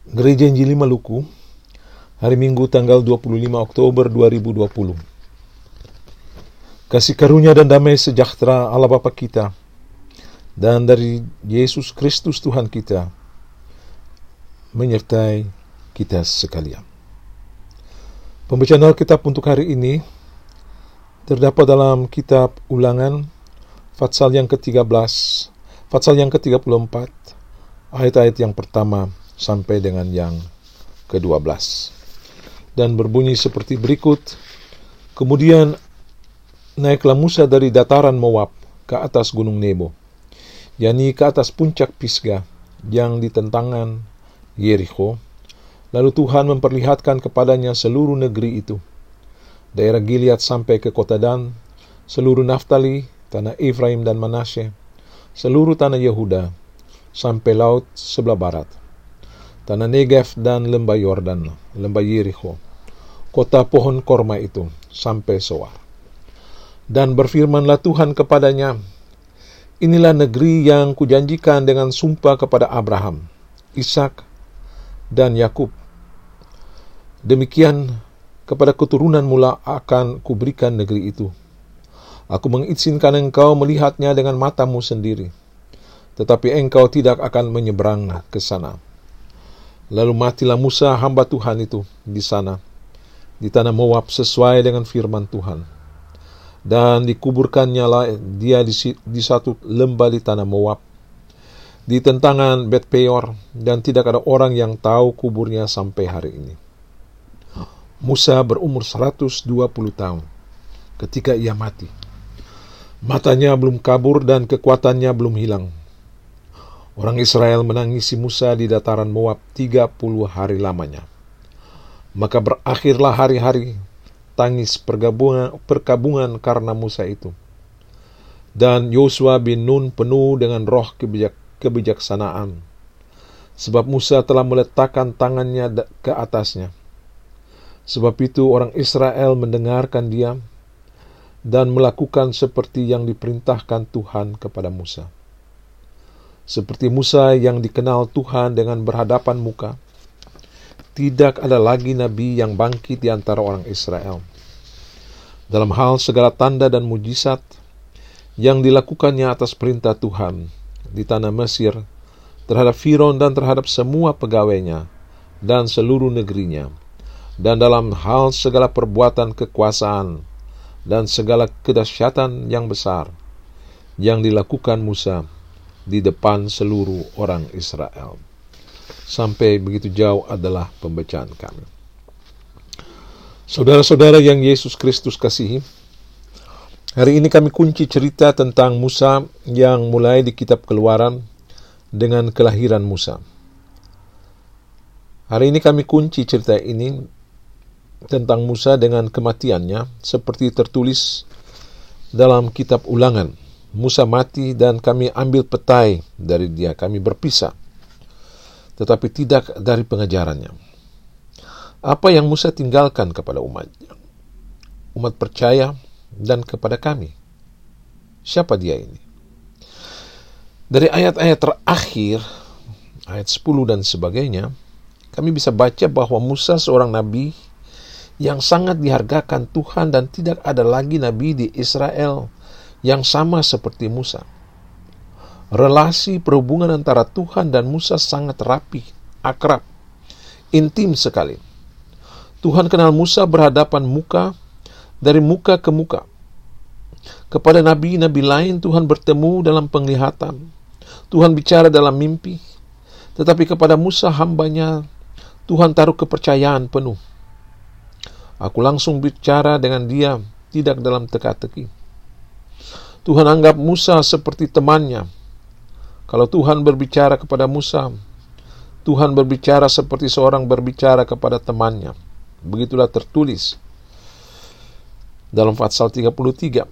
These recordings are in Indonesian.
Gereja Injili Maluku, hari Minggu tanggal 25 Oktober 2020. Kasih karunia dan damai sejahtera Allah Bapa kita dan dari Yesus Kristus Tuhan kita menyertai kita sekalian. Pembacaan Alkitab untuk hari ini terdapat dalam kitab Ulangan Fatsal yang ke-13, Fatsal yang ke-34, ayat-ayat yang pertama sampai dengan yang ke-12. Dan berbunyi seperti berikut: Kemudian naiklah Musa dari dataran Moab ke atas gunung Nebo, yakni ke atas puncak Pisgah yang di tentangan Yerikho. Lalu Tuhan memperlihatkan kepadanya seluruh negeri itu, daerah Gilead sampai ke kota Dan, seluruh Naftali, tanah Efraim dan Manasye, seluruh tanah Yehuda, sampai laut sebelah barat, tanah Negev dan lembah Yordan, lembah Yerikho, kota pohon korma itu, sampai Soar. Dan berfirmanlah Tuhan kepadanya, Inilah negeri yang kujanjikan dengan sumpah kepada Abraham, Ishak, dan Yakub. Demikian kepada keturunan mula akan kuberikan negeri itu. Aku mengizinkan engkau melihatnya dengan matamu sendiri, tetapi engkau tidak akan menyeberang ke sana. Lalu matilah Musa hamba Tuhan itu di sana, di tanah Moab, sesuai dengan firman Tuhan. Dan dikuburkannya lah dia di satu lembah di tanah Moab, di tentangan Bet Peor, dan tidak ada orang yang tahu kuburnya sampai hari ini. Musa berumur 120 tahun ketika ia mati. Matanya belum kabur dan kekuatannya belum hilang. Orang Israel menangisi Musa di dataran Moab 30 hari lamanya. Maka berakhirlah hari-hari tangis perkabungan karena Musa itu. Dan Yosua bin Nun penuh dengan roh kebijaksanaan, sebab Musa telah meletakkan tangannya ke atasnya. Sebab itu orang Israel mendengarkan dia dan melakukan seperti yang diperintahkan Tuhan kepada Musa. Seperti Musa yang dikenal Tuhan dengan berhadapan muka, tidak ada lagi nabi yang bangkit di antara orang Israel. Dalam hal segala tanda dan mujizat yang dilakukannya atas perintah Tuhan di tanah Mesir terhadap Firaun dan terhadap semua pegawainya dan seluruh negerinya, dan dalam hal segala perbuatan kekuasaan dan segala kedahsyatan yang besar yang dilakukan Musa di depan seluruh orang Israel. Sampai begitu jauh adalah pembacaan kami. Saudara-saudara yang Yesus Kristus kasihi, hari ini kami kunci cerita tentang Musa yang mulai di kitab Keluaran dengan kelahiran Musa. Hari ini kami kunci cerita ini tentang Musa dengan kematiannya, seperti tertulis dalam kitab Ulangan. Musa mati dan kami ambil petai dari dia, kami berpisah, tetapi tidak dari pengajarannya. Apa yang Musa tinggalkan kepada umatnya, umat percaya, dan kepada kami? Siapa dia ini? Dari ayat-ayat terakhir, ayat 10 dan sebagainya, kami bisa baca bahwa Musa seorang nabi yang sangat dihargakan Tuhan, dan tidak ada lagi nabi di Israel yang sama seperti Musa. Relasi perhubungan antara Tuhan dan Musa sangat rapi, akrab, intim sekali. Tuhan kenal Musa berhadapan muka, dari muka ke muka. Kepada nabi-nabi lain Tuhan bertemu dalam penglihatan, Tuhan bicara dalam mimpi, tetapi kepada Musa hambanya Tuhan taruh kepercayaan penuh. Aku langsung bicara dengan dia, tidak dalam teka-teki. Tuhan anggap Musa seperti temannya. Kalau Tuhan berbicara kepada Musa, Tuhan berbicara seperti seorang berbicara kepada temannya. Begitulah tertulis dalam Fatsal 33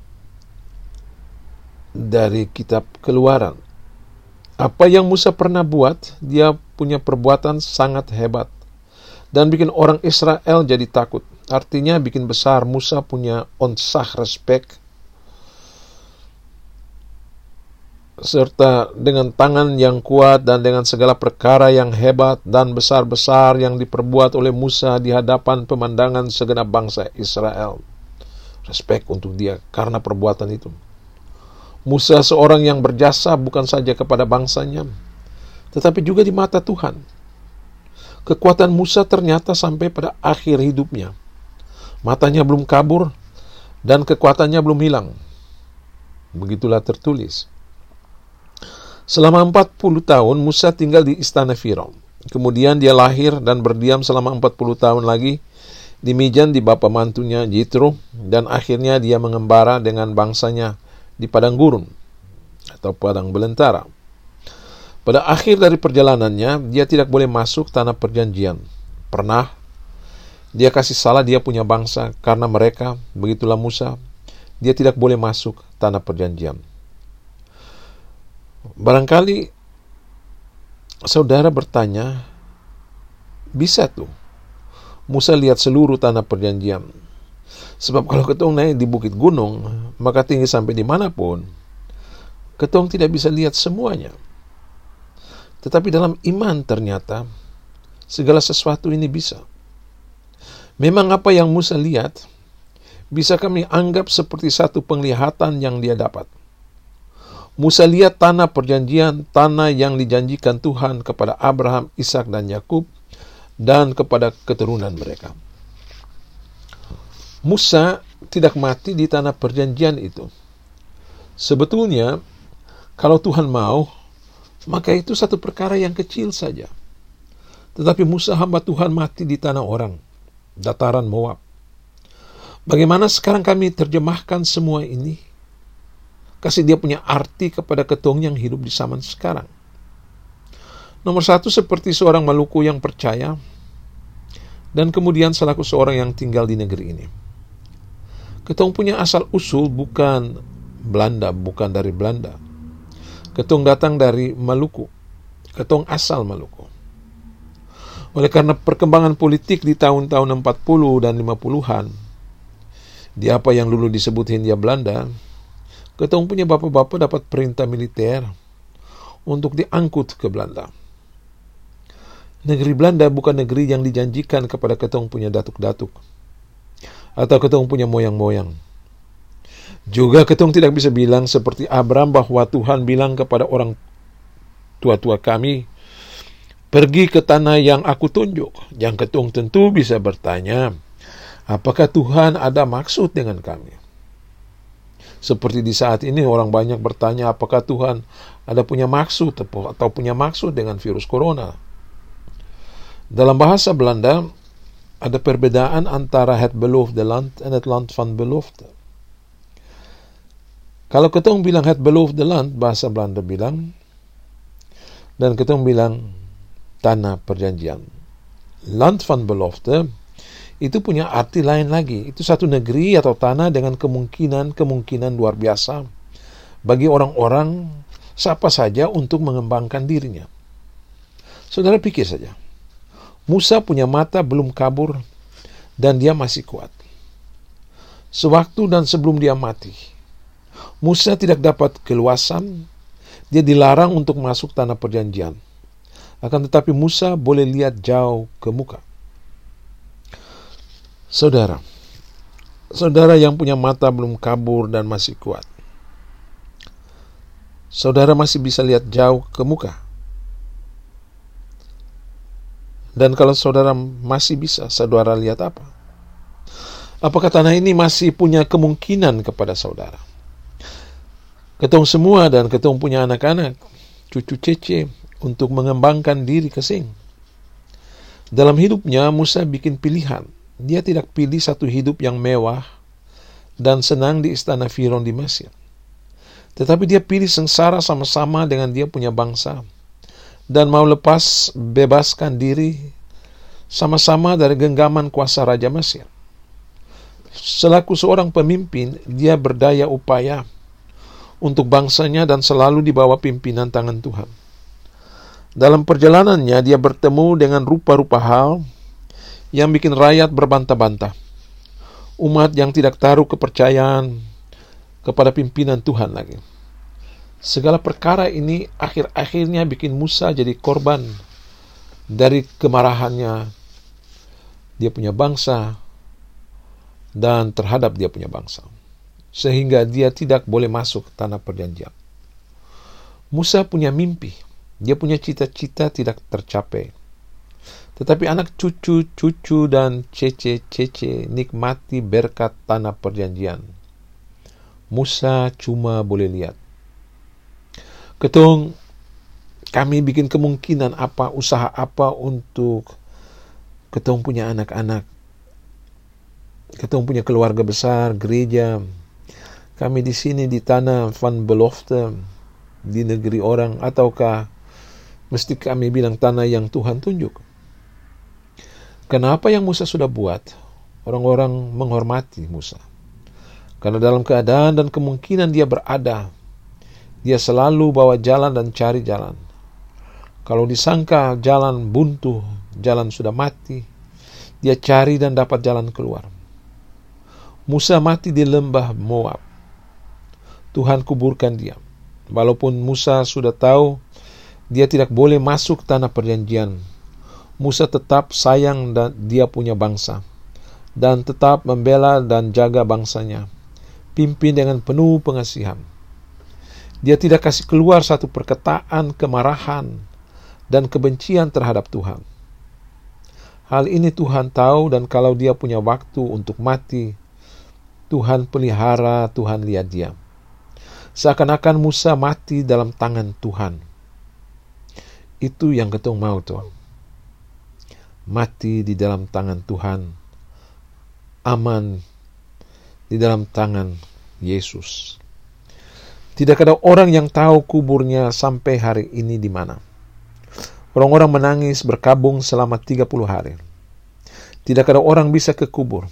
dari kitab Keluaran. Apa yang Musa pernah buat, dia punya perbuatan sangat hebat dan bikin orang Israel jadi takut. Artinya bikin besar. Musa punya onsah respect serta dengan tangan yang kuat dan dengan segala perkara yang hebat dan besar-besar yang diperbuat oleh Musa di hadapan pemandangan segenap bangsa Israel. Respek untuk dia karena perbuatan itu. Musa seorang yang berjasa bukan saja kepada bangsanya, tetapi juga di mata Tuhan. Kekuatan Musa ternyata sampai pada akhir hidupnya. Matanya belum kabur dan kekuatannya belum hilang. Begitulah tertulis. Selama 40 tahun Musa tinggal di istana Firaun. Kemudian dia lahir dan berdiam selama 40 tahun lagi di Midian di bapa mantunya Jitro, dan akhirnya dia mengembara dengan bangsanya di padang gurun atau padang belantara. Pada akhir dari perjalanannya, dia tidak boleh masuk tanah perjanjian. Pernah dia kasih salah dia punya bangsa karena mereka, begitulah Musa, dia tidak boleh masuk tanah perjanjian. Barangkali saudara bertanya, bisa tuh Musa lihat seluruh tanah perjanjian? Sebab kalau ketong naik di bukit gunung, maka tinggi sampai dimanapun, ketong tidak bisa lihat semuanya. Tetapi dalam iman ternyata segala sesuatu ini bisa. Memang apa yang Musa lihat bisa kami anggap seperti satu penglihatan yang dia dapat. Musa lihat tanah perjanjian, tanah yang dijanjikan Tuhan kepada Abraham, Ishak, dan Yakub, dan kepada keturunan mereka. Musa tidak mati di tanah perjanjian itu. Sebetulnya, kalau Tuhan mau, maka itu satu perkara yang kecil saja. Tetapi Musa hamba Tuhan mati di tanah orang, dataran Moab. Bagaimana sekarang kami terjemahkan semua ini? Kasih dia punya arti kepada ketong yang hidup di zaman sekarang. Nomor satu, seperti seorang Maluku yang percaya, dan kemudian selaku seorang yang tinggal di negeri ini. Ketong punya asal usul bukan Belanda, bukan dari Belanda. Ketong datang dari Maluku. Ketong asal Maluku. Oleh karena perkembangan politik di tahun-tahun 40 dan 50-an, di apa yang dulu disebut Hindia Belanda, ketong punya bapak-bapak dapat perintah militer untuk diangkut ke Belanda. Negeri Belanda bukan negeri yang dijanjikan kepada ketong punya datuk-datuk atau ketong punya moyang-moyang. Juga ketong tidak bisa bilang seperti Abraham bahwa Tuhan bilang kepada orang tua-tua kami, pergi ke tanah yang aku tunjuk. Yang ketong tentu bisa bertanya, apakah Tuhan ada maksud dengan kami? Seperti di saat ini orang banyak bertanya apakah Tuhan ada punya maksud atau punya maksud dengan virus corona. Dalam bahasa Belanda ada perbedaan antara het beloofde land en het land van belofte. Kalau ketong bilang het beloofde land, bahasa Belanda bilang, dan ketong bilang tanah perjanjian. Land van belofte itu punya arti lain lagi. Itu satu negeri atau tanah dengan kemungkinan luar biasa bagi orang-orang siapa saja untuk mengembangkan dirinya. Saudara pikir saja, Musa punya mata belum kabur dan dia masih kuat. Sewaktu dan sebelum dia mati, Musa tidak dapat keluasan, dia dilarang untuk masuk tanah perjanjian. Akan tetapi Musa boleh lihat jauh ke muka. Saudara yang punya mata belum kabur dan masih kuat, saudara masih bisa lihat jauh ke muka. Dan kalau saudara masih bisa, saudara lihat apa? Apakah tanah ini masih punya kemungkinan kepada saudara? Ketong semua dan ketong punya anak-anak, cucu cece, untuk mengembangkan diri kesing. Dalam hidupnya Musa bikin pilihan. Dia tidak pilih satu hidup yang mewah dan senang di istana Firaun di Mesir. Tetapi dia pilih sengsara sama-sama dengan dia punya bangsa dan mau bebaskan diri sama-sama dari genggaman kuasa Raja Mesir. Selaku seorang pemimpin, dia berdaya upaya untuk bangsanya dan selalu di bawah pimpinan tangan Tuhan. Dalam perjalanannya, dia bertemu dengan rupa-rupa hal yang bikin rakyat berbantah-bantah. Umat yang tidak taruh kepercayaan kepada pimpinan Tuhan lagi. Segala perkara ini akhir-akhirnya bikin Musa jadi korban dari kemarahannya dia punya bangsa dan terhadap dia punya bangsa, sehingga dia tidak boleh masuk tanah perjanjian. Musa punya mimpi, dia punya cita-cita tidak tercapai. Tetapi anak cucu-cucu dan cece-cece nikmati berkat tanah perjanjian. Musa cuma boleh lihat. Ketong, kami bikin kemungkinan apa, usaha apa untuk ketong punya anak-anak, ketong punya keluarga besar, gereja. Kami di sini di tanah van belofte, di negeri orang, ataukah mesti kami bilang tanah yang Tuhan tunjuk? Kenapa yang Musa sudah buat, orang-orang menghormati Musa. Karena dalam keadaan dan kemungkinan dia berada, dia selalu bawa jalan dan cari jalan. Kalau disangka jalan buntu, jalan sudah mati, dia cari dan dapat jalan keluar. Musa mati di lembah Moab. Tuhan kuburkan dia. Walaupun Musa sudah tahu dia tidak boleh masuk tanah perjanjian, Musa tetap sayang dan dia punya bangsa, dan tetap membela dan jaga bangsanya, pimpin dengan penuh pengasihan. Dia tidak kasih keluar satu perkataan kemarahan dan kebencian terhadap Tuhan. Hal ini Tuhan tahu, dan kalau dia punya waktu untuk mati, Tuhan pelihara, Tuhan lihat dia. Seakan-akan Musa mati dalam tangan Tuhan. Itu yang ketong mau tuh. Mati di dalam tangan Tuhan, aman di dalam tangan Yesus. Tidak ada orang yang tahu kuburnya sampai hari ini di mana. Orang-orang menangis berkabung selama 30 hari. Tidak ada orang bisa ke kubur.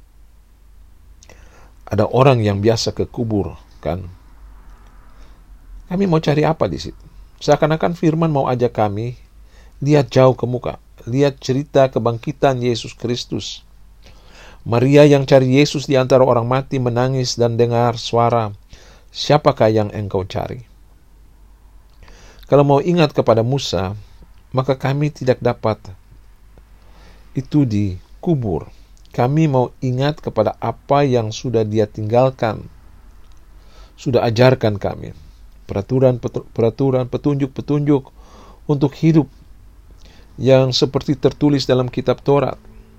Ada orang yang biasa ke kubur, kan? Kami mau cari apa di situ? Seakan-akan firman mau ajak kami lihat jauh ke muka, lihat cerita kebangkitan Yesus Kristus. Maria yang cari Yesus di antara orang mati menangis dan dengar suara, "Siapakah yang engkau cari?" Kalau mau ingat kepada Musa, maka kami tidak dapat itu di kubur. Kami mau ingat kepada apa yang sudah dia tinggalkan, sudah ajarkan kami. Peraturan, petunjuk-petunjuk untuk hidup yang seperti tertulis dalam kitab Taurat.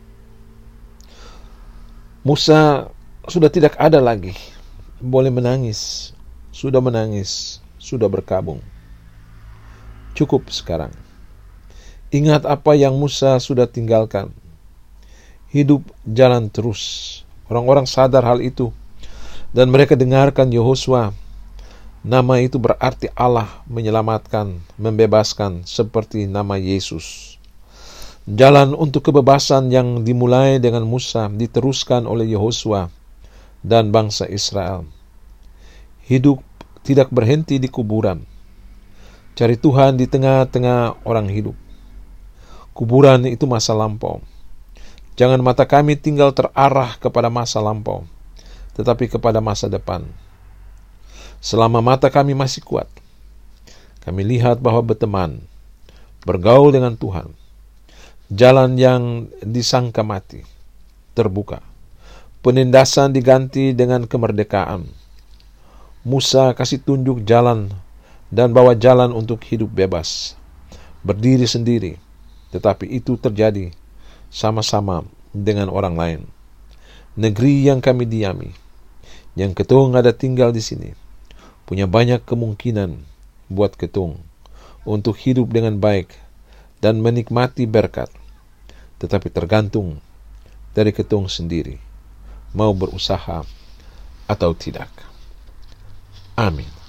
Musa sudah tidak ada lagi boleh menangis, sudah berkabung. Cukup sekarang. Ingat apa yang Musa sudah tinggalkan. Hidup jalan terus. Orang-orang sadar hal itu, dan mereka dengarkan Yehosua. Nama itu berarti Allah menyelamatkan, membebaskan, seperti nama Yesus. Jalan untuk kebebasan yang dimulai dengan Musa diteruskan oleh Yehosua dan bangsa Israel. Hidup tidak berhenti di kuburan. Cari Tuhan di tengah-tengah orang hidup. Kuburan itu masa lampau. Jangan mata kami tinggal terarah kepada masa lampau, tetapi kepada masa depan. Selama mata kami masih kuat, kami lihat bahwa berteman, bergaul dengan Tuhan, jalan yang disangka mati, terbuka. Penindasan diganti dengan kemerdekaan. Musa kasih tunjuk jalan dan bawa jalan untuk hidup bebas. Berdiri sendiri, tetapi itu terjadi sama-sama dengan orang lain. Negeri yang kami diami, yang ketong ada tinggal di sini, punya banyak kemungkinan buat ketong untuk hidup dengan baik dan menikmati berkat, tetapi tergantung dari ketong sendiri, mau berusaha atau tidak. Amin.